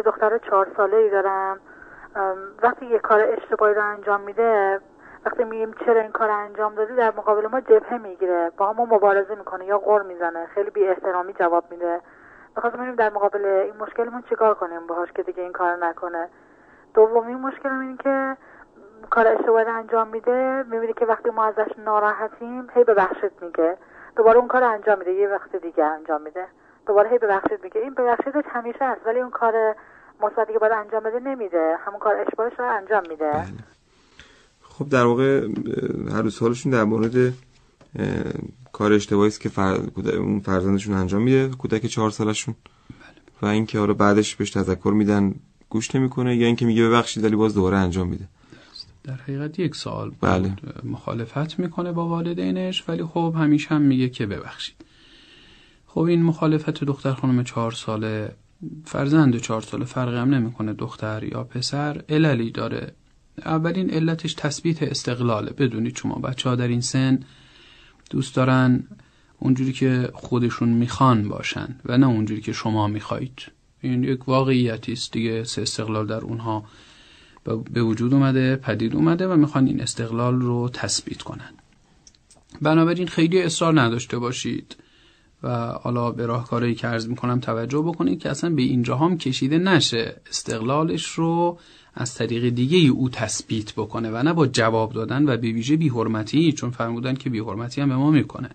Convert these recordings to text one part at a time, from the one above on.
دختر 4 ساله‌ای دارم. وقتی یه کار اشتباهی رو انجام میده، وقتی میگیم چرا این کار انجام دادی، در مقابل ما جبهه میگیره، با ما مبارزه میکنه یا غر میزنه، خیلی بی احترامی جواب میده. می‌خواستم ببینیم در مقابل این مشکلمون چیکار کنیم باهاش که دیگه این کارو نکنه. دومین مشکلم اینه که کار اشتباهی انجام میده، میبینی که وقتی ما ازش ناراحتیم هی ببخشید میگه، دوباره اون کار انجام میده، یه وقت دیگه انجام میده، دوباره هی ببخشید میگه. این ببخشیدش همیشه هست، ولی اون کار مثبتی که باید انجام بده نمیده، همون کار اشتباهش رو انجام میده. بله. خب در واقع هر سوالشون در مورد کار اشتباهی است که اون فرزندشون انجام میده، کودک 4 سالشون. و اینکه حالا بعدش بهش تذکر میدن گوش نمیکنه، یا اینکه میگه ببخشید ولی باز دوباره انجام میده. در حقیقت 1 سال بود مخالفت میکنه با والدینش، ولی خب همیشه هم میگه که ببخشید. خب این مخالفت دختر خانم 4 ساله، فرزند 4 ساله، فرقی هم نمیکنه دختر یا پسر، عللی داره. اولین علتش تثبیت استقلاله. بدونید شما بچه‌ها در این سن دوست دارن اونجوری که خودشون میخوان باشن و نه اونجوری که شما میخواید. این یک واقعیتی است دیگه. استقلال در اونها به وجود اومده، پدید اومده و میخوان این استقلال رو تثبیت کنن. بنابراین خیلی اصرار نداشته باشید و حالا به راهکارهایی که عرض میکنم توجه بکنید که اصلا به اینجا هم کشیده نشه استقلالش رو از طریق دیگه او تثبیت بکنه و نه با جواب دادن و به ویژه بی‌حرمتی، چون فرمودن که بی‌حرمتی هم به ما میکنه.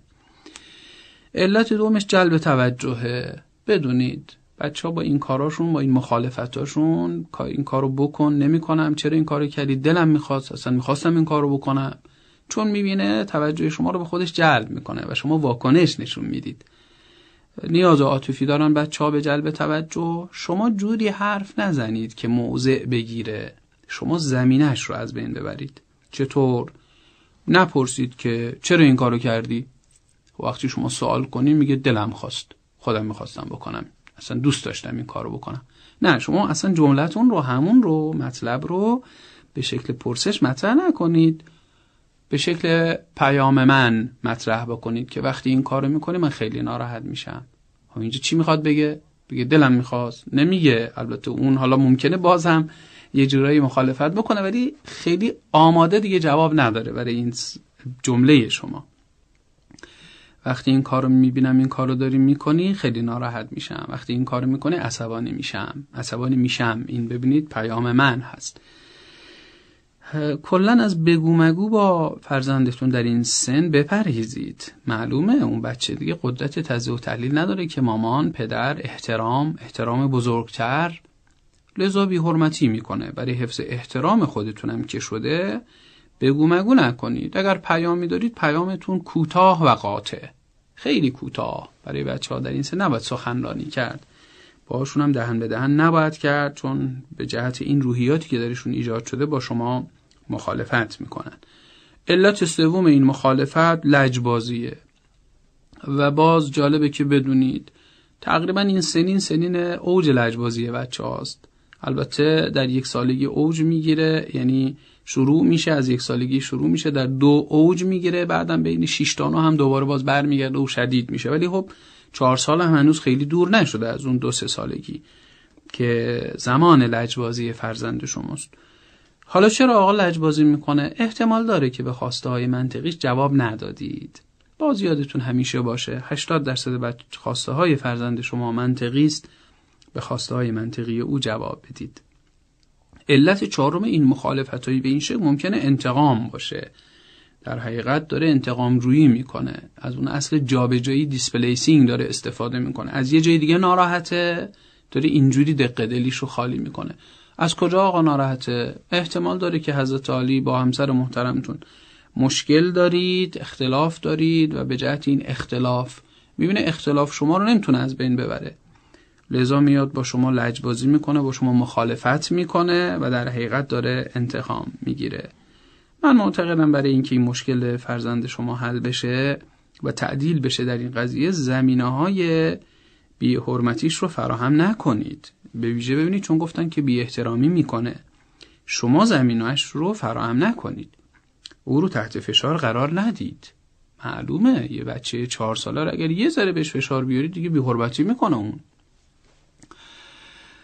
علت دومش جلب توجهه. بدونید بچه‌ها با این کاراشون، با این مخالفتاشون، این کارو بکن نمی‌کنم، چرا این کارو کردی، دلم می‌خواست، اصلا می‌خواستم این کارو بکنم، چون می‌بینه توجه شما رو به خودش جلب می‌کنه و شما واکنش نشون میدید. نیاز عاطفی دارن بچه‌ها به جلب توجه. شما جوری حرف نزنید که موضع بگیره، شما زمینش رو از بین ببرید. چطور؟ نپرسید که چرا این کارو کردی. وقتی شما سوال کنید میگه دلم خواست، خودم می‌خواستم بکنم، اصلا دوست داشتم این کارو بکنم. نه، شما اصلا جملتون رو، همون رو، مطلب رو به شکل پرسش مطرح نکنید، به شکل پیام من مطرح بکنید که وقتی این کارو میکنی من خیلی ناراحت میشم. اینجا چی میخواد بگه؟ بگه دلم میخواست. نمیگه. البته اون حالا ممکنه باز هم یه جورایی مخالفت بکنه، ولی خیلی آماده دیگه جواب نداره برای این جمله شما. وقتی این کارو میبینم این کارو داری میکنی خیلی ناراحت میشم، وقتی این کارو میکنی عصبانی میشم. این ببینید پیام من هست. کلن از بگو مگو با فرزندتون در این سن بپرهیزید. معلومه اون بچه دیگه قدرت تجزیه و تحلیل نداره که مامان، پدر، احترام بزرگتر، لذا بی حرمتی میکنه. برای حفظ احترام خودتونم که شده بگو مگو نکنید. اگر پیامی دارید پیامتون کوتاه و قاطع، خیلی کوتاه. برای بچه‌ها در این سن نباید سخنرانی کرد، باهاشون هم دهن به دهن نباید کرد، چون به جهت این روحیاتی که درشون ایجاد شده با شما مخالفت میکنن. علت سوم این مخالفت لجبازیه. و باز جالبه که بدونید تقریبا این سنین اوج لجبازی بچه‌هاست. البته در 1 سالگی اوج میگیره، یعنی شروع میشه از 1 سالگی شروع میشه، در 2 اوج میگیره، بعدم بین 6 تا 9 هم دوباره باز برمیگرده و شدید میشه. ولی خب 4 سال هم هنوز خیلی دور نشده از اون 2-3 سالگی که زمان لجبازی فرزند شماست. حالا چرا آقا لجبازی میکنه؟ احتمال داره که به خواسته های منطقیش جواب ندادید. باز یادتون همیشه باشه 80% خواسته های فرزند شما منطقی است، به خواسته های منطقی او جواب بدید. علت 4 این مخالفتایی به این شکل ممکنه انتقام باشه. در حقیقت داره انتقام رویی میکنه، از اون اصل جابجایی دیسپلیسینگ داره استفاده میکنه. از یه جای دیگه ناراحته، داره اینجوری دق دلیشو خالی میکنه. از کجا آقا ناراحته؟ احتمال داره که حضرت علی با همسر محترمتون مشکل دارید، اختلاف دارید و به جهت این اختلاف میبینه اختلاف شما رو نمیتونه از بین ببره، لذا میاد با شما لجبازی میکنه، با شما مخالفت میکنه و در حقیقت داره انتقام میگیره. من معتقدم برای اینکه این مشکل فرزند شما حل بشه و تعدیل بشه در این قضیه، زمینه‌های بی حرمتیش رو فراهم نکنید. به ویژه ببینید چون گفتن که بی احترامی میکنه، شما زمینه‌اش رو فراهم نکنید، او رو تحت فشار قرار ندید. معلومه یه بچه 4 ساله رو اگر یه ذره بهش فشار بیارید دیگه بی حرمتی میکنه اون.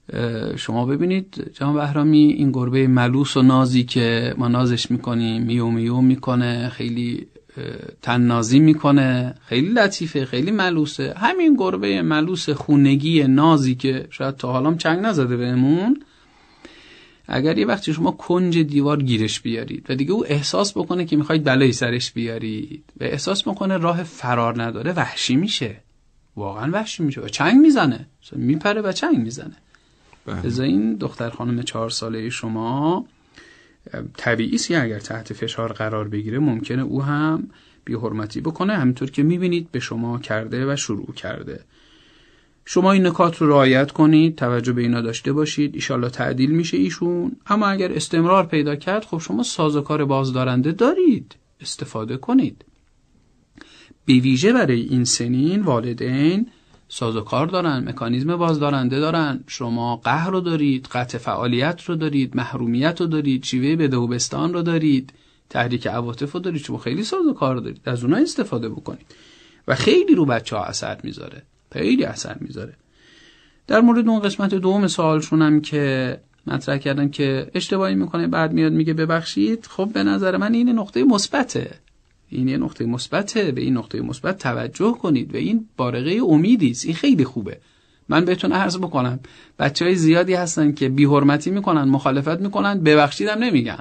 شما ببینید جناب بهرامی، این گربه ملوس و نازی که ما نازش میکنیم، میو میو میکنه، خیلی تننازی میکنه، خیلی لطیفه، خیلی ملوسه، همین گربه ملوس خونگی نازی که شاید تا حالا چنگ نزده بهمون، اگر یه وقتی شما کنج دیوار گیرش بیارید و دیگه او احساس بکنه که میخواید بلایی سرش بیارید و احساس بکنه راه فرار نداره، وحشی میشه، واقعا وحشی میشه و چنگ میزنه، میپره و چنگ میزنه. لذا این دختر خانم 4 ساله شما طبیعی است اگر تحت فشار قرار بگیره ممکنه او هم بی‌حرمتی بکنه، همینطور که میبینید به شما کرده و شروع کرده. شما این نکات رو رعایت کنید، توجه به اینا داشته باشید، ایشالله تعدیل میشه ایشون. اما اگر استمرار پیدا کرد، خب شما سازوکار بازدارنده دارید، استفاده کنید. به ویژه برای این سنین والدین سازوکار دارن، مکانیزم بازدارنده دارن. شما قهر رو دارید، قطع فعالیت رو دارید، محرومیت رو دارید، شیوه بده و بستان رو دارید، تحریک عواطف رو دارید، شما خیلی سازوکار دارید، از اونها استفاده بکنید و خیلی رو بچه‌ها اثر میذاره، خیلی اثر میذاره. در مورد اون قسمت دوم سوالشون هم که مطرح کردن که اشتباهی میکنه بعد میاد میگه ببخشید، خب به نظر من این نقطه مثبته، این یه نقطه مثبته، به این نقطه مثبت توجه کنید و این بارقه امیدی است، این خیلی خوبه. من بهتون عرض بکنم بچهای زیادی هستن که بی‌حرمتی میکنن، مخالفت میکنن، ببخشیدم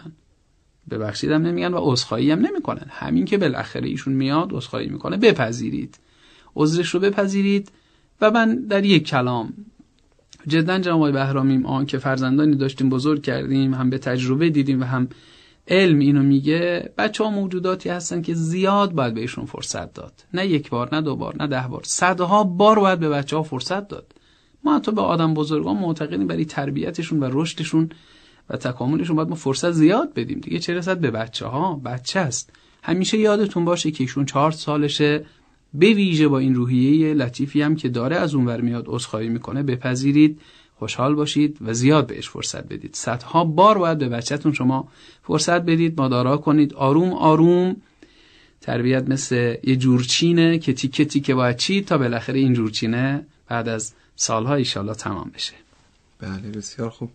نمیگن و عذرخواهی هم نمیکنن. همین که بالاخره ایشون میاد عذرخواهی میکنه، بپذیرید، عذرش رو بپذیرید. و من در یک کلام جدا جناب آقای بهرامی، آن که فرزندانی داشتیم بزرگ کردیم، هم به تجربه دیدیم و هم علم اینو میگه، بچه‌ها موجوداتی هستن که زیاد باید بهشون فرصت داد، نه یک بار، نه 2 بار، نه 10 بار، صدها بار باید به بچه‌ها فرصت داد. ما حتی به آدم بزرگان معتقدیم برای تربیتشون و رشدشون و تکاملشون باید ما فرصت زیاد بدیم، دیگه چه رسد به بچه‌ها، بچه است. همیشه یادتون باشه که ایشون 4 سالشه، به ویژه با این روحیه لطیفی هم که داره از اونور میاد عذرخواهی میکنه، بپذیرید، خوشحال باشید و زیاد بهش فرصت بدید. صدها بار باید به بچه‌تون شما فرصت بدید، مدارا کنید، آروم آروم. تربیت مثل یه جورچینه که تیکه تیکه باید چید تا بالاخره این جورچینه بعد از سالها ان شاءالله تمام بشه. بله بسیار خوب.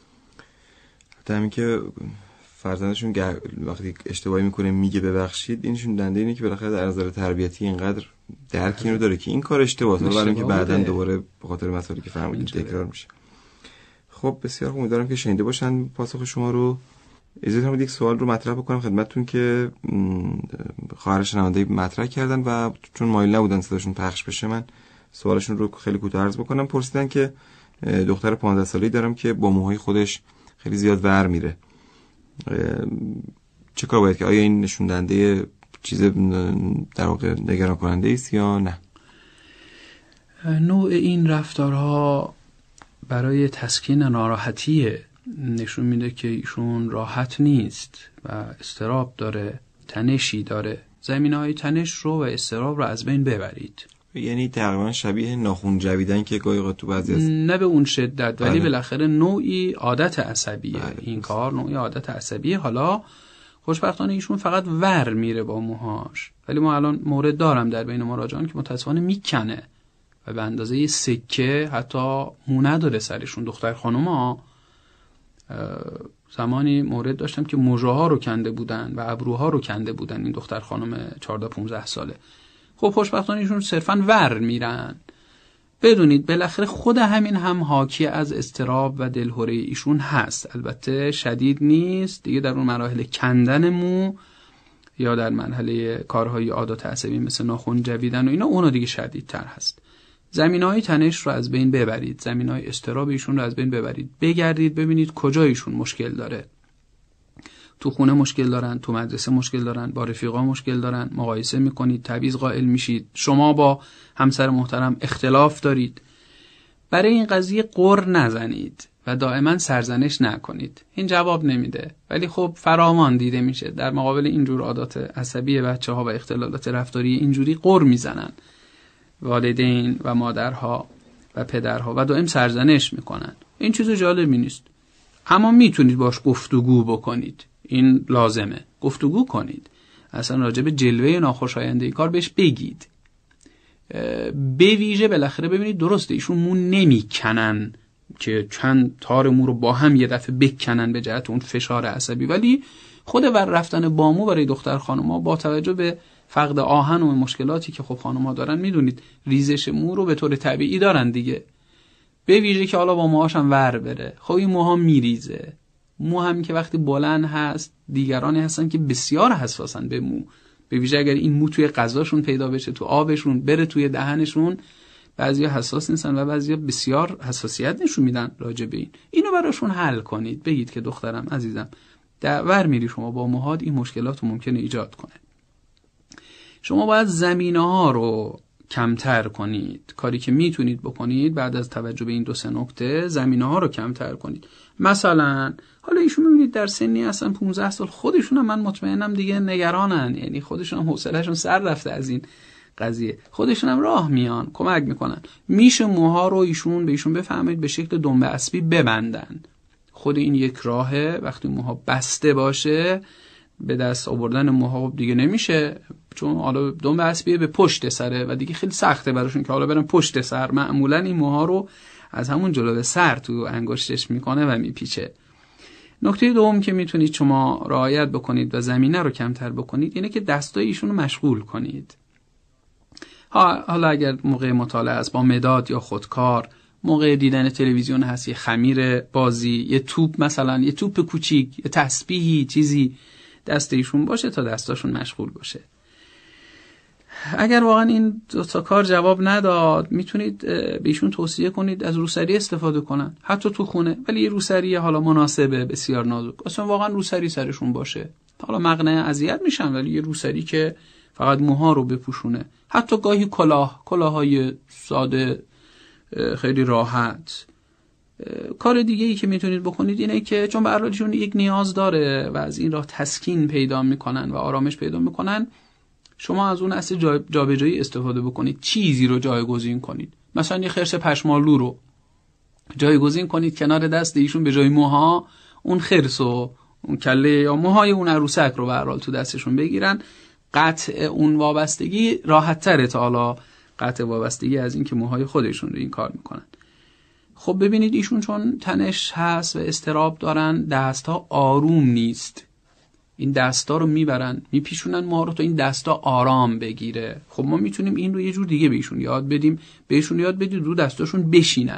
همین که فرزندشون وقتی اشتباهی میکنه میگه ببخشید، اینشون دنده اینه که بالاخره در نظر تربیتی اینقدر درک اینو داره که این کار اشتباهه، ولی اینکه بعداً دوباره به خاطر مسائلی که فرمودید تکرار میشه. خب بسیار خوب، امیدوارم که شنیده باشن پاسخ شما رو. اجازه بدید یک سوال رو مطرح بکنم خدمتتون که خواهر شنونده مطرح کردن و چون مایل نبودن صداشون پخش بشه من سوالشون رو خیلی کوتاه عرض بکنم. پرسیدن که دختر 15 ساله‌ای دارم که با موهای خودش خیلی زیاد ور میره، چه کار باید که؟ آیا این نشون دهنده چیز در واقع نگران کننده است یا نه؟ نوع این رفتارها برای تسکین ناراحتی نشون میده که ایشون راحت نیست و اضطراب داره، تنشی داره. زمینه‌های تنش رو و اضطراب رو از بین ببرید. یعنی تقریبا شبیه ناخن جویدن که گاهی اوقات تو بعضی از نه به اون شدت، ولی بالاخره نوعی عادت عصبیه. این کار نوعی عادت عصبیه. حالا خوشبختانه ایشون فقط ور میره با موهاش، ولی ما الان مورد دارم در بین مراجعان که متاسفانه میکنه و به اندازه یه سکه حتی مو نداره سرشون. دختر خانوما زمانی مورد داشتم که مژه‌ها رو کنده بودن و ابروها رو کنده بودن، این دختر خانم 14-15 ساله. خب خوشبختانه ایشون صرفاً ور میرن. بدونید بالاخره خود همین هم حاکی از اضطراب و دلهره ایشون هست، البته شدید نیست دیگه، در اون مراحل کندن مو یا در مرحله کارهای عادات عصبی مثل ناخن جویدن و اینا، اونو دیگه شدیدتر هست. زمینه‌های تنش رو از بین ببرید، زمینه‌های اضطراب ایشون رو از بین ببرید، بگردید ببینید کجا ایشون مشکل داره. تو خونه مشکل دارن، تو مدرسه مشکل دارن، با رفیقا مشکل دارن، مقایسه میکنید، تبعیض قائل میشید، شما با همسر محترم اختلاف دارید. برای این قضیه غر نزنید و دائما سرزنش نکنید، این جواب نمیده، ولی خب فراوان دیده میشه در مقابل اینجور عادات عصبی بچه‌ها و اختلالات رفتاری اینجوری غر میزنن والدین و مادرها و پدرها و دائم سرزنش میکنن. این چیز جالبی نیست، اما میتونید باش گفتگو بکنید، این لازمه، گفتگو کنید، اصلا راجع به جلوه ناخوشایند این کار بهش بگید. به ویژه بالاخره ببینید درسته ایشون مو نمیکنن، که چند تار مو رو با هم یه دفعه بکنن به جهت اون فشار عصبی، ولی خود ور رفتن با مو برای دختر خانم‌ها با توجه به فقد آهن و مشکلاتی که خب خانم‌ها دارن، میدونید ریزش مو رو به طور طبیعی دارن دیگه، به ویژه که حالا با موهاش هم ور بره، خب این موها میریزه. مو هم که وقتی بلند هست، دیگرانی هستن که بسیار حساسن به مو، به ویژه اگر این مو توی غذاشون پیدا بشه، تو آبشون بره، توی دهنشون، بعضیا حساس نیستن و بعضیا بسیار حساسیت نشون میدن راجع به این. اینو براشون حل کنید، بگید که دخترم عزیزم ور میری شما با موهات این مشکلات رو ممکنه ایجاد کنه. شما باید زمینه‌ها رو کمتر کنید. کاری که میتونید بکنید بعد از توجه به این 2-3 نکته، زمینه‌ها رو کمتر کنید. مثلا حالا ایشون میبینید در سنی هستن 15 سال، خودشون هم من مطمئنم دیگه نگرانن، یعنی خودشون هم حوصله‌شون سر رفته از این قضیه، خودشون هم راه میان کمک میکنن. میشه موها رو به ایشون بفهمید به شکل دنبه اسبی ببندن. خود این یک راهه. وقتی موها بسته باشه به دست آوردن موها دیگه نمیشه، چون حالا دنبه اسبی به پشت سره و دیگه خیلی سخته براشون که حالا برن پشت سر. معمولا این موها رو از همون جلو سر تو انگشتش میکنه و میپیچه. نکته دوم که میتونید شما رعایت بکنید و زمینه رو کمتر بکنید اینه که دستای ایشون رو مشغول کنید. حالا اگر موقع مطالعه است با مداد یا خودکار، موقع دیدن تلویزیون هست یه خمیر بازی، یه توپ، مثلا یه توپ کوچیک، یه تسبیحی، چیزی دست ایشون باشه تا دستاشون مشغول باشه. اگر واقعا این 2 تا کار جواب نداد، میتونید به ایشون توصیه کنید از روسری استفاده کنن، حتی تو خونه، ولی یه روسری حالا مناسبه، بسیار نازک، اصلا واقعا روسری سرشون باشه. حالا مقنعه اذیت میشن، ولی یه روسری که فقط موها رو بپوشونه. حتی گاهی کلاه‌های ساده خیلی راحت. کار دیگه ای که میتونید بکنید اینه که چون به هر حال ایشون یک نیاز داره و از این راه تسکین پیدا میکنن و آرامش پیدا میکنن، شما از اون اصل جابجایی استفاده بکنید، چیزی رو جایگزین کنید. مثلا یه خرس پشمالو رو جایگزین کنید کنار دست ایشون، به جای موها اون خرس و اون کله یا موهای اون عروسک رو به هر حال تو دستشون بگیرن. قطع اون وابستگی راحت تره تا حالا قطع وابستگی از این که موهای خودشون رو این کار میکنن. خب ببینید ایشون چون تنش هست و اضطراب دارن، دستها آروم نیست، این دستا رو میبرن میپیشونن موها رو تا این دستا آرام بگیره. خب ما میتونیم این رو یه جور دیگه بهشون یاد بدیم، رو دستاشون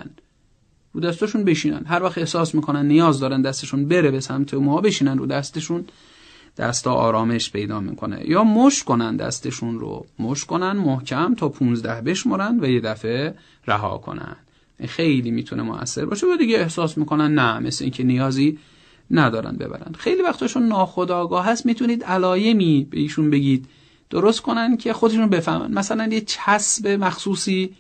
بشینن. هر وقت احساس میکنن نیاز دارن دستشون بره به سمت موها، بشینن رو دستشون، دستا آرامش پیدا میکنه. یا مشت کنن دستشون رو، مشت کنن محکم تا 15 بشمرن و یه دفعه رها کنن. خیلی میتونه مؤثر باشه و دیگه احساس میکنن نه، مثل اینکه نیازی ندارن ببرن. خیلی وقتاشون ناخودآگاه هست، میتونید علایمی به ایشون بگید درست کنن که خودشون بفهمن. مثلا یه چسب مخصوصی،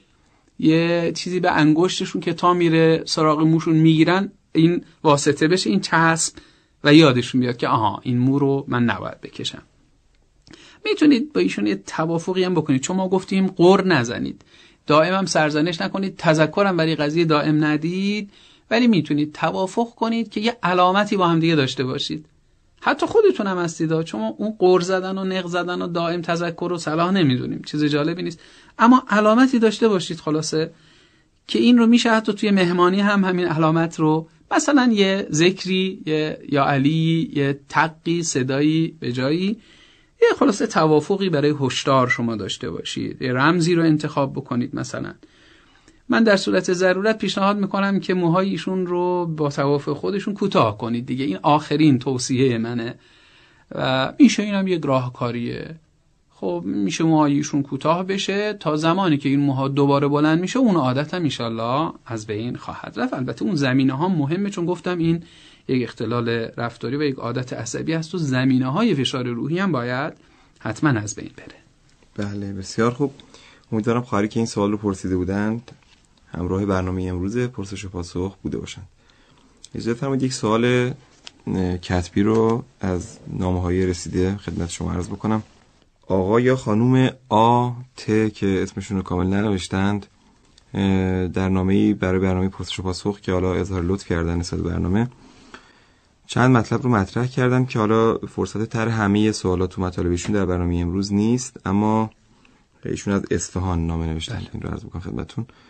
یه چیزی به انگشتشون که تا میره سراغ موشون میگیرن، این واسطه بشه این چسب و یادشون بیاد که آها این مو رو من نباید بکشم. میتونید با ایشون یه توافقی هم بکنید، چون ما گفتیم غر نزنید، دائم هم سرزنش نکنید، تذکرم برای قضیه دائم ندید، ولی میتونید توافق کنید که یه علامتی با هم دیگه داشته باشید. حتی خودتون هم هستید، چون اون غر زدن و نق زدن و دائم تذکر و صلاح نمیدونیم، چیز جالبی نیست، اما علامتی داشته باشید خلاصه که این رو میشه حتی توی مهمانی هم همین علامت رو، مثلا یه ذکری، یا علی، یه تقی، صدایی به جایی، یه خلاصه توافقی برای هشدار شما داشته باشید، یه رمزی رو انتخاب بکنید. مثلا من در صورت ضرورت پیشنهاد میکنم که موهای ایشون رو با توافق خودشون کوتاه کنید دیگه، این آخرین توصیه منه و میشه اینم یک راهکاریه. خب میشه موهای ایشون کوتاه بشه تا زمانی که این موها دوباره بلند میشه، اون عادت هم انشالله از بین خواهد رفت. البته اون زمینه ها مهمه، چون گفتم این یک اختلال رفتاری و یک عادت عصبی هست و زمینه های فشار روحی هم باید حتما از بین بره. بله بسیار خوب. امیدوارم خواهری که این سوال رو پرسیده بودند همراه برنامه امروز پرسش و پاسخ بوده باشند. اجازه فرمایید یک سوال کتبی رو از نامه‌های رسیده خدمت شما عرض بکنم. آقا یا خانوم آ.ت که اسمشون رو کامل ننوشتند، در نامه‌ای برای برنامه پرسش و پاسخ که حالا اظهار لطف کردن نسبت به برنامه، چند مطلب رو مطرح کردم که حالا فرصت طرح همه سوالات و مطالبشون در برنامه امروز نیست، اما ایشون از اصفهان نامه نوشتن. این رو عرض بکنم خدمتتون.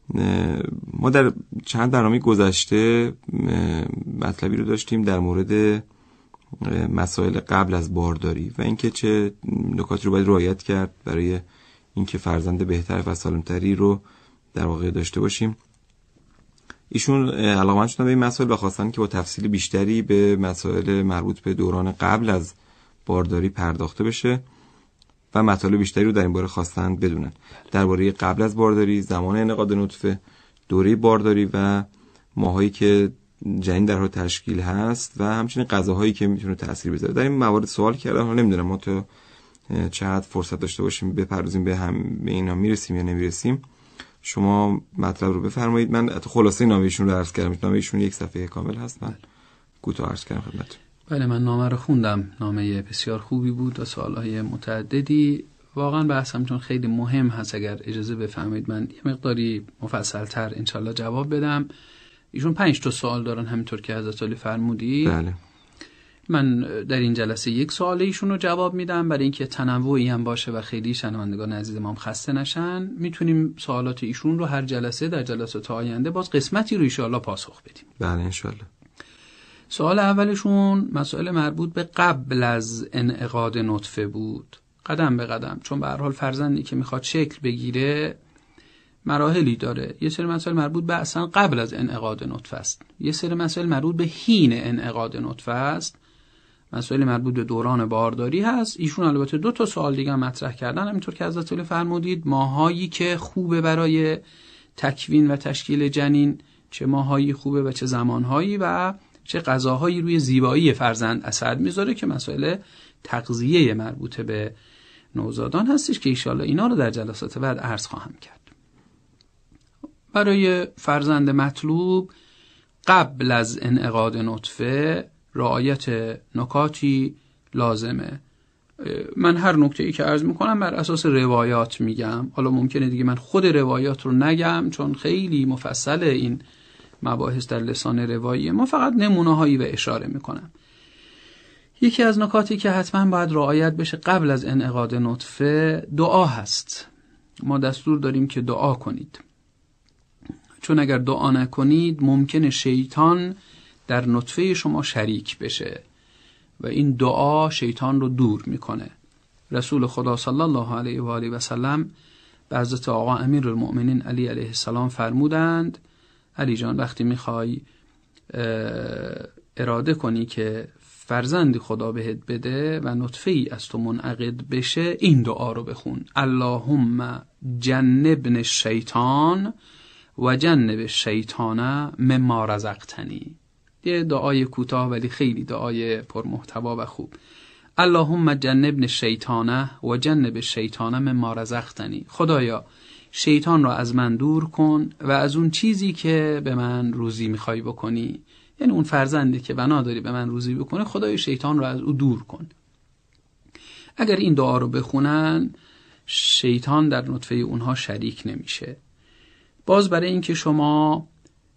ما در چند برنامه گذشته مطلبی رو داشتیم در مورد مسائل قبل از بارداری و اینکه چه نکاتی رو باید رعایت کرد برای اینکه فرزند بهتر و سالمتری رو در واقع داشته باشیم. ایشون علاقه‌مند شدن به این مسائل و خواستن که با تفصیل بیشتری به مسائل مربوط به دوران قبل از بارداری پرداخته بشه و مطالب بیشتری رو در این باره خواستن بدونن درباره قبل از بارداری، زمان انعقاد نطفه، دوره بارداری و ماهایی که جنین در حال تشکیل هست و همچنین غذاهایی که میتونه تأثیر بذاره. در این موارد سوال کردم، نمیدونم ما تو چقدر فرصت داشته باشیم بپردازیم به اینا میرسیم یا نمیرسیم. شما مطلب رو بفرمایید. من خلاصه نامه ایشون رو عرض کردم. نامه ایشون 1 صفحه کامل هست، من کوتاه عرض کردم خدمتتون. بله، من نامه رو خوندم. نامه بسیار خوبی بود و سوالهای متعددی. واقعا بحثم چون خیلی مهم هست، اگر اجازه بفرمایید من یه مقداری مفصل‌تر انشالله جواب بدم. ایشون 5 تا سوال دارن همینطور که حضرت علی فرمودی. بله. من در این جلسه 1 سوال ایشون رو جواب میدم برای اینکه تنوعی هم باشه و خیلی شنوندگان عزیز ما هم خسته نشن. میتونیم سوالات ایشون رو هر جلسه در جلسات آینده باز قسمتی رو ان شاءالله پاسخ بدیم. بله ان شاءالله. سوال اولشون مسائل مربوط به قبل از انعقاد نطفه بود، قدم به قدم، چون به هر حال فرزندی که میخواد شکل بگیره مراحلی داره. یه سری مسائل مربوط به اصلا قبل از انعقاد نطفه است، یه سری مسائل مربوط به حین انعقاد نطفه است، مسائل مربوط به دوران بارداری هست. ایشون البته 2 تا سوال دیگه مطرح کردن، همینطور که حضرت علی فرمودید ماهایی که خوبه برای تکوین و تشکیل جنین، چه ماهایی خوبه و چه زمانهایی و چه غذاهایی روی زیبایی فرزند اثر میذاره، که مسائل تغذیه مربوطه به نوزادان هستش که انشالله اینا رو در جلسات بعد عرض خواهم کرد. برای فرزند مطلوب قبل از انعقاد نطفه رعایت نکاتی لازمه. من هر نکته‌ای که عرض میکنم بر اساس روایات میگم. حالا ممکنه دیگه من خود روایات رو نگم چون خیلی مفصل این مباحث در لسان روایی، ما فقط نمونه‌هایی و اشاره میکنم. یکی از نکاتی که حتما باید رعایت بشه قبل از انعقاد نطفه دعا هست. ما دستور داریم که دعا کنید، چون اگر دعا نکنید ممکنه شیطان در نطفه شما شریک بشه و این دعا شیطان رو دور میکنه. رسول خدا صلی الله علیه و آله و سلم به حضرت آقا امیرالمؤمنین علی علیه السلام فرمودند: علی جان وقتی میخوای اراده کنی که فرزندی خدا بهت بده و نطفه ای از تو منعقد بشه، این دعا رو بخون: اللهم جنبن الشیطان و جنب الشیطان مما رزقتنی. یه دعای کوتاه ولی خیلی دعای پرمحتوا و خوب. اللهم جنبن الشیطان و جنب الشیطان مما رزقتنی. خدایا شیطان را از من دور کن و از اون چیزی که به من روزی میخوای بکنی، یعنی اون فرزندی که بنا داری به من روزی بکنه، خدای شیطان را از او دور کن. اگر این دعا رو بخونن شیطان در نطفه اونها شریک نمیشه. باز برای اینکه شما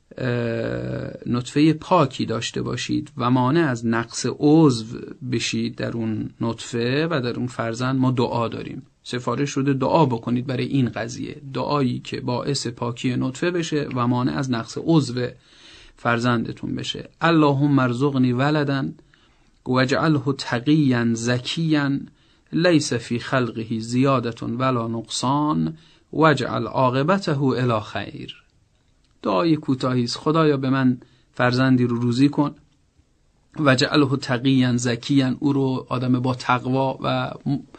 نطفه پاکی داشته باشید و مانع از نقص عضو بشید در اون نطفه و در اون فرزند، ما دعا داریم. سفارش شده دعا بکنید برای این قضیه، دعایی که باعث پاکی نطفه بشه و مانع از نقص عضو فرزندتون بشه. اللهم ارزقنی ولدا واجعله تقیا زکیا لیس فی خلقه زیادة ولا نقصان واجعل عاقبته الی خیر. دعای کوتاهی است. خدایا به من فرزندی رو روزی کن، واجعله تقیا زکیا، او رو آدم با تقوا و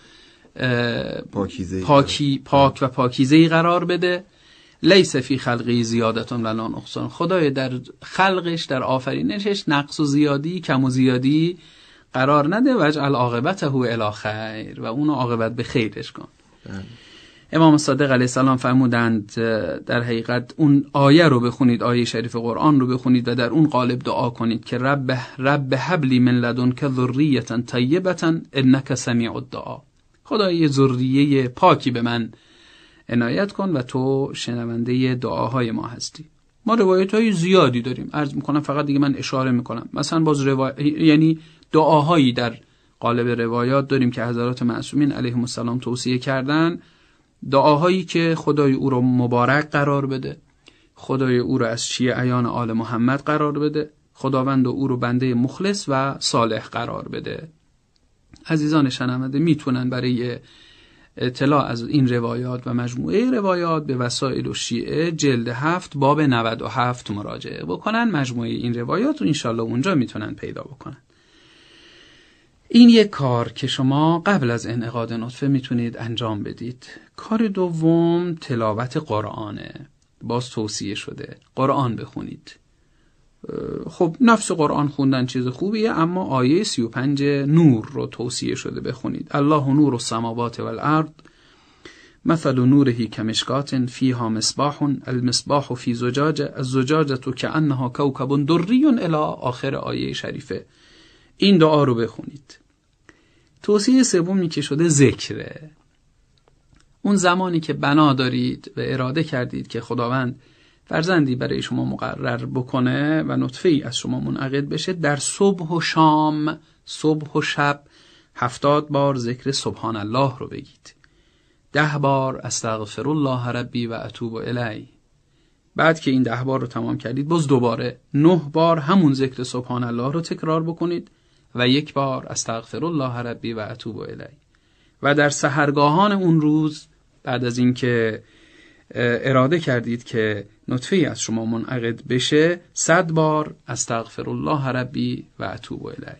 پاک و پاکیزه‌ای قرار بده. لیس فی خلقی زیادة ولا نقصان. خدای در خلقش، در آفرینشش نقص و زیادی، کم و زیادی قرار نده. واجعل عاقبته الی خیر، و اونو عاقبت به خیرش کن. امام صادق علیه السلام فرمودند در حقیقت اون آیه رو بخونید، آیه شریف قرآن رو بخونید و در اون قالب دعا کنید که رب هب لی من لدنک ذریة طیبة انک سمیع الدعا. خدای ذریه پاکی به من عنایت کن و تو شنونده دعاهای ما هستی. ما روایت‌های زیادی داریم، عرض میکنم فقط دیگه من اشاره میکنم. مثلا باز یعنی دعاهایی در قالب روایات داریم که حضرات معصومین علیهم السلام توصیه کردن، دعاهایی که خدای او رو مبارک قرار بده، خدای او رو از شیعه عیان آل محمد قرار بده، خداوند او رو بنده مخلص و صالح قرار بده. عزیزان شنونده میتونن برای اطلاع از این روایات و مجموعه روایات به وسائل الشیعه جلد 7 باب 97 مراجعه بکنن. مجموعه این روایات رو انشالله اونجا میتونن پیدا بکنن. این یک کار که شما قبل از انعقاد نطفه میتونید انجام بدید. کار دوم تلاوت قرآنه. باز توصیه شده قرآن بخونید. خب نفس قرآن خوندن چیز خوبیه، اما آیه 35 نور رو توصیه شده بخونید. الله نور السماوات والارض مثل نوره کمشکات فیها مصباح المصباح فی زجاجه الزجاجه کأنها کوکب دری الی آخر آیه شریفه. این دعا رو بخونید. توصیه سومی که شده ذکره. اون زمانی که بنا دارید و اراده کردید که خداوند فرزندی برای شما مقرر بکنه و نطفه‌ای از شما منعقد بشه، در صبح و شام، صبح و شب 70 بار ذکر سبحان الله رو بگید. 10 بار استغفر الله ربی و اتوب الیه. بعد که این 10 بار رو تمام کردید، باز دوباره 9 بار همون ذکر سبحان الله رو تکرار بکنید و 1 بار استغفر الله ربی و اتوب الیه. و در سحرگاهان اون روز بعد از اینکه اراده کردید که نطفه‌ای از شما منعقد بشه، 100 بار استغفر الله ربی و اتوب الیه.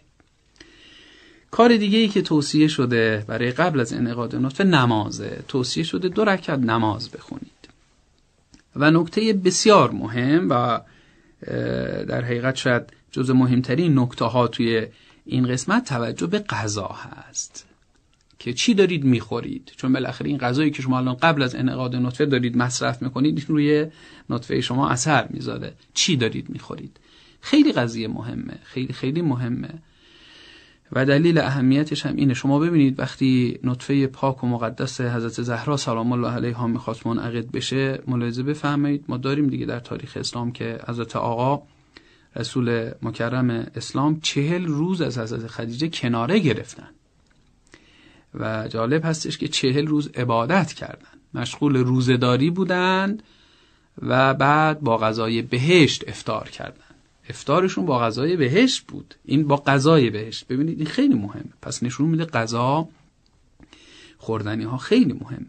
کار دیگه ای که توصیه شده برای قبل از انعقاد نطفه نمازه. توصیه شده 2 رکعت نماز بخونید. و نکته بسیار مهم و در حقیقت شاید جز مهمترین نکته ها توی این قسمت توجه به غذا هست که چی دارید میخورید، چون بالاخره این غذایی که شما الان قبل از انعقاد نطفه دارید مصرف میکنید روی نطفه شما اثر میذاره. چی دارید میخورید؟ خیلی قضیه مهمه، خیلی خیلی مهمه. و دلیل اهمیتش هم اینه. شما ببینید وقتی نطفه پاک و مقدس حضرت زهرا سلام الله علیها میخواست منعقد بشه، ملاحظه بفرمایید ما داریم دیگه در تاریخ اسلام که حضرت آقا رسول مکرم اسلام 40 روز از حضرت خدیجه کناره گرفتن و جالب هستش که 40 روز عبادت کردن، مشغول روزه‌داری بودند و بعد با غذای بهشت افطار کردن. افطارشون با غذای بهشت بود. این با غذای بهشت. ببینید این خیلی مهمه. پس نشون میده غذا خوردنی ها خیلی مهمه.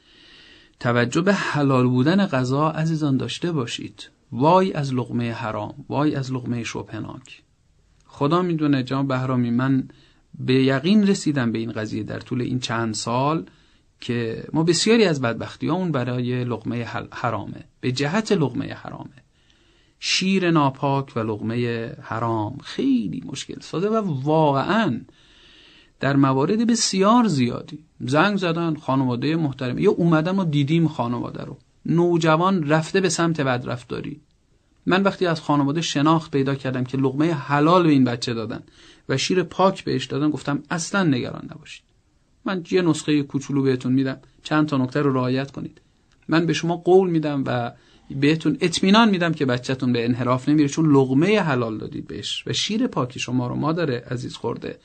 توجه به حلال بودن غذا عزیزان داشته باشید. وای از لقمه حرام، وای از لقمه شبهناک. خدا میدونه جناب بهرامی، من به یقین رسیدم به این قضیه در طول این چند سال که ما بسیاری از بدبختیامون برای لقمه حرامه، به جهت لقمه حرامه. شیر ناپاک و لقمه حرام خیلی مشکل ساده و واقعاً در موارد بسیار زیادی زنگ زدن خانواده محترم یا اومدن ما دیدیم خانواده رو، نوجوان رفته به سمت بدرفتاری. من وقتی از خانواده شناخت پیدا کردم که لقمه حلال به این بچه دادن و شیر پاک بهش دادن، گفتم اصلا نگران نباشید، من یه نسخه کوچولو بهتون میدم، چند تا نکته رو رعایت کنید. من به شما قول میدم و بهتون اطمینان میدم که بچه‌تون به انحراف نمیره، چون لقمه حلال دادید بهش و شیر پاکی شما رو مادر عزیز خورده.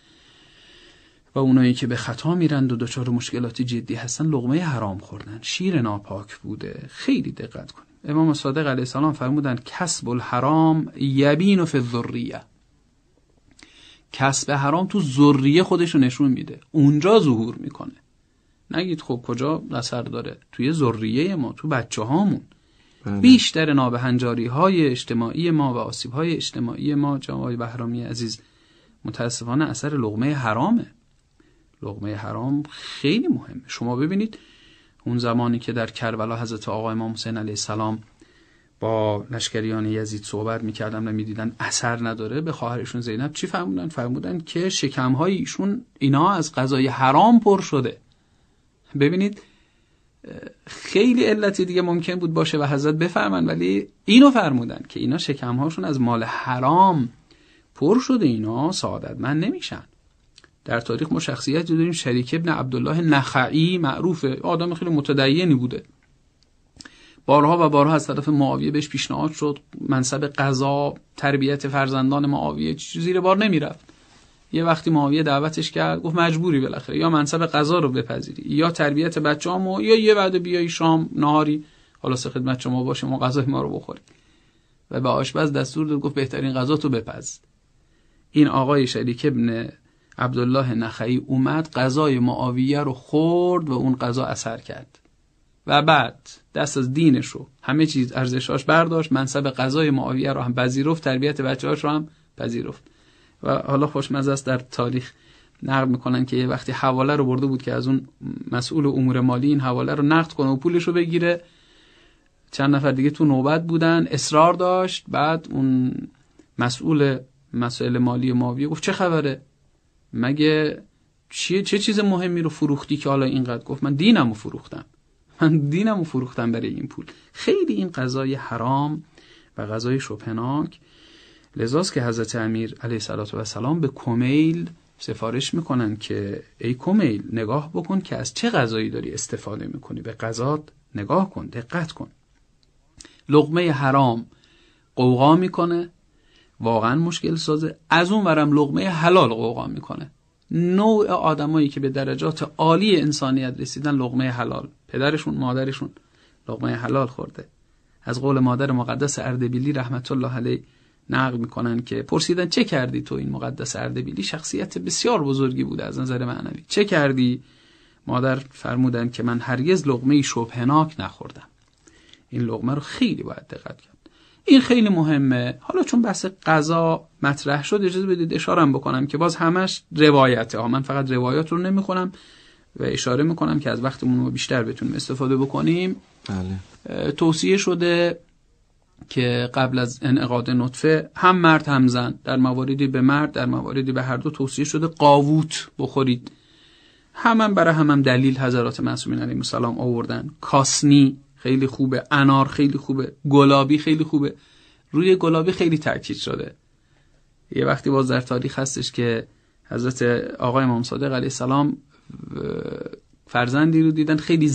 و اونایی که به خطا میرند و دچار مشکلات جدی هستن لقمه حرام خوردن، شیر ناپاک بوده. خیلی دقت کنید. امام صادق علیه السلام فرمودن کسب الحرام یبین فی الذریه. کسب حرام تو ذریه خودشو نشون میده، اونجا ظهور میکنه. نگید خب کجا اثر داره؟ توی ذریه ما، تو بچه‌هامون. بیشتر نابهنجاری‌های اجتماعی ما و آسیب‌های اجتماعی ما جناب بهرامی عزیز متاسفانه اثر لقمه حرامه. لقمه حرام خیلی مهمه. شما ببینید اون زمانی که در کربلا حضرت آقا امام حسین علیه السلام با لشکریان یزید صحبت می‌کردن و می‌دیدن اثر نداره، به خواهرشون زینب چی فرمودن؟ فرمودن که شکم‌های ایشون اینا از غذای حرام پر شده. ببینید خیلی علتی دیگه ممکن بود باشه و حضرت بفرمن، ولی اینو فرمودن که اینا شکم‌هاشون از مال حرام پر شده، اینا سعادتمند نمیشن. در تاریخ ما شخصیتی داریم شریک ابن عبدالله نخعی، معروفه، آدم خیلی متدینی بوده. بارها و بارها از طرف معاویه بهش پیشنهاد شد منصب قضا، تربیت فرزندان معاویه زیر بار نمیرفت. یه وقتی معاویه دعوتش کرد گفت مجبوری بالاخره یا منصب قضا رو بپذیری یا تربیت بچه‌هامو، یا یه وعده بیای شام نهاری خلاص خدمت شما باشیم و غذای ما رو بخوریم. و به آشپز دستور داد، گفت بهترین غذا تو بپز. این آقای شریک ابن عبدالله نخعی اومد غذای معاویه رو خورد و اون غذا اثر کرد و بعد دست از دینش رو، همه چیز ارزشاش برداشت، منصب غذای معاویه رو هم پذیرفت، تربیت بچه‌هاش رو هم پذیرفت. و حالا خوشمزه است در تاریخ نقل میکنن که یه وقتی حواله رو برده بود که از اون مسئول امور مالی این حواله رو نقد کنه و پولش رو بگیره، چند نفر دیگه تو نوبت بودن، اصرار داشت. بعد اون مسئول مسائل مالی معاویه گفت چه خبره؟ مگه چه چیز مهمی رو فروختی که حالا اینقدر؟ گفت من دینمو فروختم برای این پول. خیلی این قضای حرام و قضای شبهناک. لذاست که حضرت امیر علیه السلام به کمیل سفارش میکنن که ای کمیل، نگاه بکن که از چه غذایی داری استفاده میکنی، به غذات نگاه کن، دقت کن. لقمه حرام قوقا میکنه، واقعا مشکل سازه. از اون ورم لقمه حلال قوقا میکنه. نوع آدمایی که به درجات عالی انسانیت رسیدن لقمه حلال، پدرشون مادرشون لقمه حلال خورده. از قول مادر مقدس اردبیلی رحمت الله علیه نقل میکنن که پرسیدن چه کردی تو؟ این مقدس اردبیلی شخصیت بسیار بزرگی بوده از نظر معنوی. چه کردی؟ مادر فرمودن که من هرگز لقمه شبهناک نخوردم. این لقمه رو خیلی باید دقت کرد. این خیلی مهمه. حالا چون بحث غذا مطرح شد اجازه بدید اشاره بکنم که باز همش روایته ها، من فقط روایات رو نمیخونم و اشاره میکنم که از وقتمون رو بیشتر بتونیم استفاده بکنیم. بله. توصیه شده که قبل از انعقاد نطفه هم مرد هم زن، در مواردی به مرد در مواردی به هر دو توصیه شده قاووت بخورید. هم برای هم دلیل حضرات معصومین علیهم السلام آوردن. کاسنی خیلی خوبه، انار خیلی خوبه، گلابی خیلی خوبه. روی گلابی خیلی تاکید شده. یه وقتی باز در تاریخ هستش که حضرت آقای امام صادق علیه السلام فرزندی رو دیدن خیلی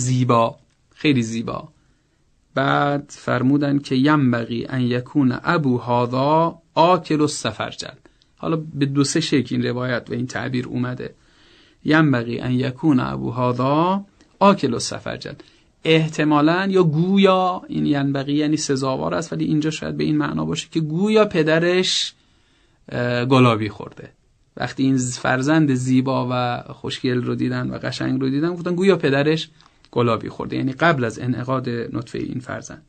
زیبا. بعد فرمودن که ینبغی ان یکون ابو هذا آکل السفرجل. حالا به دو سه شکل این روایت و این تعبیر اومده. ینبغی ان یکون ابو هذا آکل السفرجل. احتمالاً یا گویا این ینبغی یعنی سزاوار است، ولی اینجا شاید به این معنا باشه که گویا پدرش گلابی خورده. وقتی این فرزند زیبا و خوشگل رو دیدن و قشنگ رو دیدن گفتن گویا پدرش گلابی خورده، یعنی قبل از انعقاد نطفه این فرزند.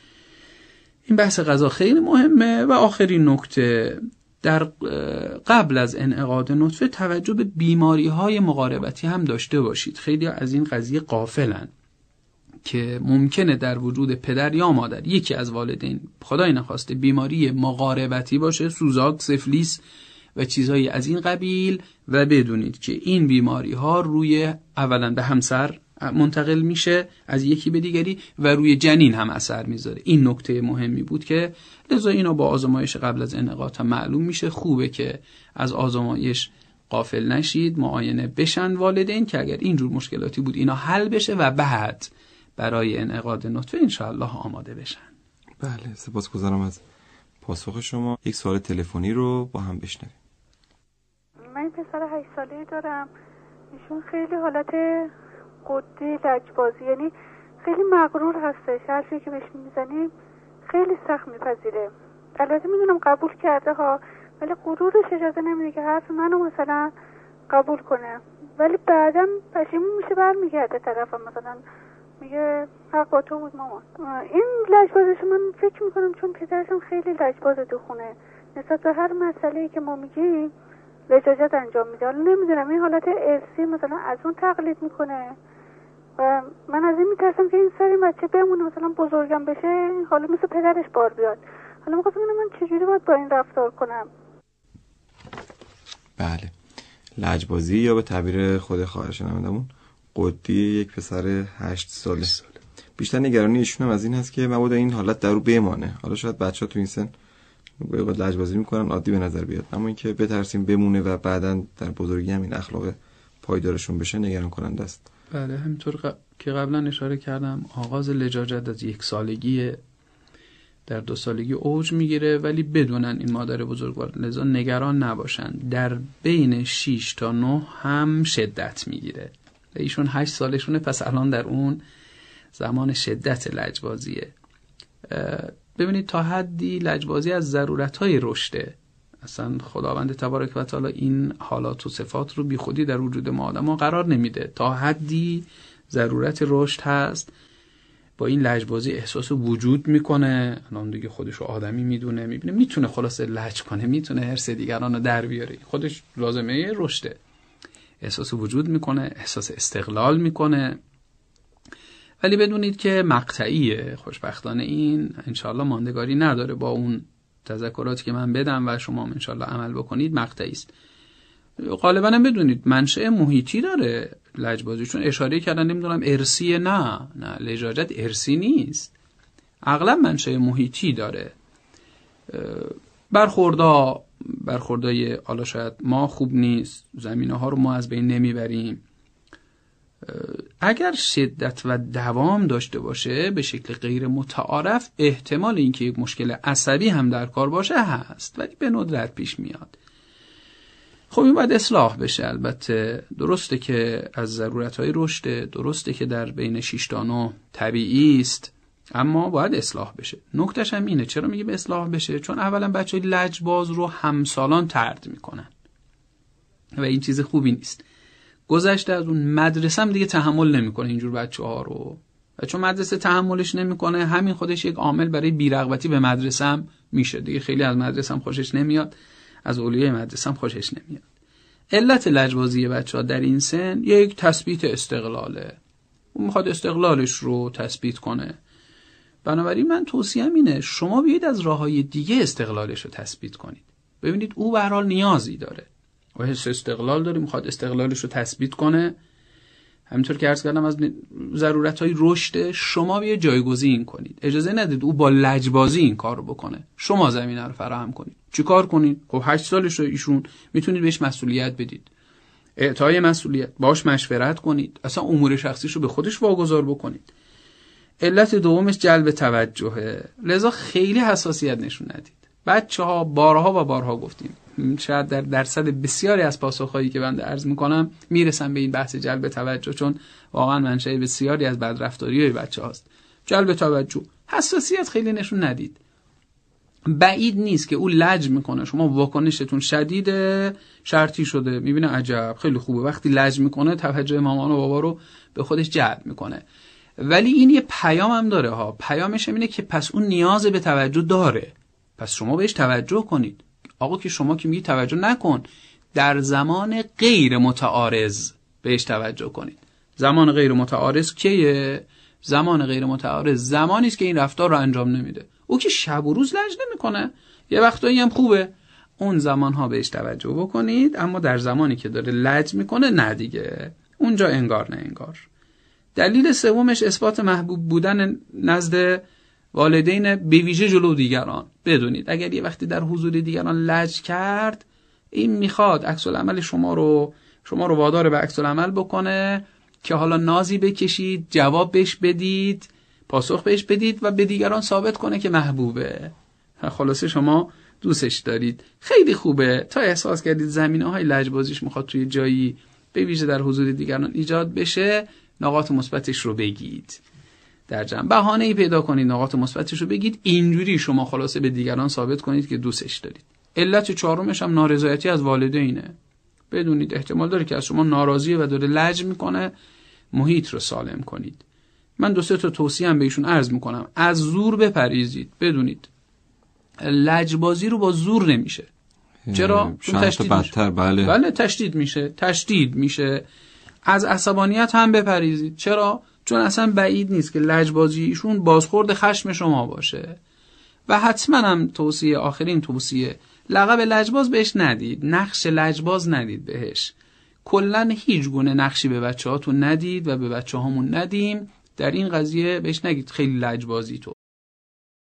این بحث غذا خیلی مهمه. و آخرین نکته، در قبل از انعقاد نطفه توجه به بیماری‌های مقاربتی هم داشته باشید. خیلی از این قضیه غافلن که ممکنه در وجود پدر یا مادر یکی از والدین خدای نخواسته بیماری مقاربتی باشه، سوزاک، سفلیس و چیزهای از این قبیل، و بدونید که این بیماری ها روی اولا به همسر منتقل میشه از یکی به دیگری و روی جنین هم اثر میذاره. این نکته مهمی بود که لذا اینا با آزمایش قبل از انعقاد هم معلوم میشه. خوبه که از آزمایش غافل نشید، معاینه بشن والدین که اگر اینجور مشکلاتی بود اینا حل بشه و بعد برای انعقاد نطفه انشاءالله آماده بشن. بله، سپاسگزارم از پاسخ شما. یک سوال تلفنی رو با هم بشنویم. من پسر 8 ساله‌ای دارم. ایشون خیلی حالت قدی لجبازی، یعنی خیلی مغرور هستش. حرفی که بهش میزنیم خیلی سخت میپذیره. البته میدونم قبول کرده ها، ولی غرورش اجازه نمیده که حرف منو مثلا قبول کنه. ولی بعدم پشیمون میشه، برمیگرده طرفم، مثلا میگه حق با تو بود مامان. این لجبازش من فکر میکنم چون پدرشم خیلی لجبازه تو خونه، نسبت به هر مسئله‌ای که ما میگیم لجاجت انجام میده. حالا نمیدونم این حالت ارثی مثلا از اون تقلید میکنه و من از این میترسم که این سری بچه بمونه مثلا بزرگم بشه حالا مثل پدرش بار بیاد. حالا میخواستم ببینم من چجوری باید با این رفتار کنم. بله، لجبازی یا به تعبیر خود خواهر شنوندمون قدی یک پسر 8 ساله. بیشتر نگرانی ایشون هم از این هست که مبادا این حالت در رو بمانه. حالا شاید بچه‌ها تو این سن به قد لجبازی میکنن عادی به نظر بیاد، اما اینکه بترسیم بمونه و بعداً در بزرگی هم این اخلاق پایدارشون بشه نگران کننده است. بله، همینطور که قبلا اشاره کردم آغاز لجاجت از 1 سالگی در 2 سالگی اوج میگیره، ولی بدونن این مادر بزرگوار، لذا نگران نباشن. در بین 6 تا 9 هم شدت میگیره. ایشون 8 سالشونه، پس الان در اون زمان شدت لجبازیه. ببینید تا حدی لجبازی از ضرورت‌های رشده. اصلا خداوند تبارک و تعالی این حالات و صفات رو بی خودی در وجود ما آدم‌ها قرار نمیده. تا حدی ضرورت رشد هست. با این لجبازی احساس وجود میکنه، الان دیگه خودش رو آدمی میدونه، میبینه میتونه خلاصه لج کنه، میتونه حرص دیگران رو در بیاره، خودش لازمه رشده. احساس وجود میکنه، احساس استقلال میکنه. ولی بدونید که مقطعیه. خوشبختانه این انشالله ماندگاری نداره. با اون تذکراتی که من بدم و شما انشالله عمل بکنید مقطعی است. غالبا هم بدونید منشأ محیطی داره لجبازی، چون اشاره کردن نمیدونم ارثیه. نه لجاجت ارثی نیست، اغلب منشأ محیطی داره. برخوردای حالا شاید ما خوب نیست، زمینه ها رو ما از بین نمیبریم. اگر شدت و دوام داشته باشه به شکل غیر متعارف، احتمال اینکه یک مشکل عصبی هم در کار باشه هست، ولی به ندرت پیش میاد. خب این باید اصلاح بشه. البته درسته که از ضرورت‌های رشد، درسته که در بین 6 تا 9 طبیعی است، اما باید اصلاح بشه. نکتهش هم اینه. چرا میگه به اصلاح بشه؟ چون اولا بچه‌های لجباز رو همسالان طرد میکنن و این چیز خوبی نیست. گذشته از اون مدرسه هم دیگه تحمل نمیکنه اینجور بچه‌ها رو، و چون مدرسه تحملش نمیکنه همین خودش یک عامل برای بی‌رغبتی به مدرسه هم میشه. دیگه خیلی از مدرسه هم خوشش نمیاد، از اولیای مدرسه هم خوشش نمیاد. علت لجبازی بچه‌ها در این سن یک تثبیت استقلاله. اون میخواد استقلالش رو تثبیت کنه. بنابراین من توصیه‌ام اینه شما بیاید از راه‌های دیگه استقلالش رو تثبیت کنید. ببینید او به هر حال نیازی داره و حس استقلال داره، میخواد استقلالش رو تثبیت کنه. همینطور که عرض کردم از ضرورت‌های رشد شما بیاید جایگزین کنید. اجازه ندید او با لجبازی این کار رو بکنه. شما زمینه رو فراهم کنید. چیکار کنید؟ خب 8 سالشه ایشون، میتونید بهش مسئولیت بدید. اعطای مسئولیت، باش مشورت کنید. اصلا امور شخصیشو به خودش واگذار بکنید. علت دومش جلب توجهه. لذا خیلی حساسیت نشون ندید. بچه‌ها بارها و بارها گفتیم، شاید در درصد بسیاری از پاسخهایی که بنده عرض میکنم میرسم به این بحث جلب توجه، چون واقعا منشأ بسیاری از بدرفتاری‌های بچه‌هاست. جلب توجه، حساسیت خیلی نشون ندید. بعید نیست که او لج میکنه، شما واکنشتون شدیده، شرطی شده، میبینه عجب خیلی خوبه، وقتی لج میکنه توجه مامان و بابا رو به خودش جلب میکنه. ولی این یه پیام هم داره ها. پیامش اینه که پس اون نیاز به توجه داره، پس شما بهش توجه کنید. آقا که شما که میگی توجه نکن، در زمان غیر متعارض بهش توجه کنید. زمان غیر متعارض کیه؟ زمان غیر متعارض زمانی است که این رفتار رو انجام نمیده. او که شب و روز لج نمیکنه، یه وقتایی هم خوبه، اون زمانها بهش توجه بکنید. اما در زمانی که داره لج میکنه نه دیگه، اونجا انگار نه انگار. دلیل سومش اثبات محبوب بودن نزد والدین، به ویژه جلو دیگران. بدونید اگر یه وقتی در حضور دیگران لج کرد، این میخواد عکس العمل شما رو وادار به عکس العمل بکنه که حالا نازی بکشید، جواب بهش بدید، پاسخ بهش بدید و به دیگران ثابت کنه که محبوبه. خلاصه شما دوستش دارید. خیلی خوبه تا احساس کردید زمینه‌های لجبازیش میخواد توی جایی به ویژه در حضور دیگران ایجاد بشه، نقاط مثبتش رو بگید. در جمع بهانه‌ای پیدا کنید، نقاط مثبتش رو بگید. اینجوری شما خلاصه به دیگران ثابت کنید که دوستش دارید. علت چهارمش هم نارضایتی از والدینه. بدونید احتمال داره که از شما ناراضیه و داره لج میکنه. محیط رو سالم کنید. من 2-3 تا توصیه هم بهشون عرض میکنم. از زور بپریزید. بدونید لجبازی رو با زور نمیشه. چرا؟ چون تشدید بدتر. بله تشدید میشه. از عصبانیت هم بپریزید. چرا؟ چون اصلا بعید نیست که لجبازی ایشون بازخورد خشم شما باشه. و حتما هم آخرین توصیه، لقب لجباز بهش ندید، نقش لجباز ندید بهش. کلن هیچ گونه نقشی به بچه‌هاتون ندید و به بچه‌هامون ندیم. در این قضیه بهش نگید خیلی لجبازی تو.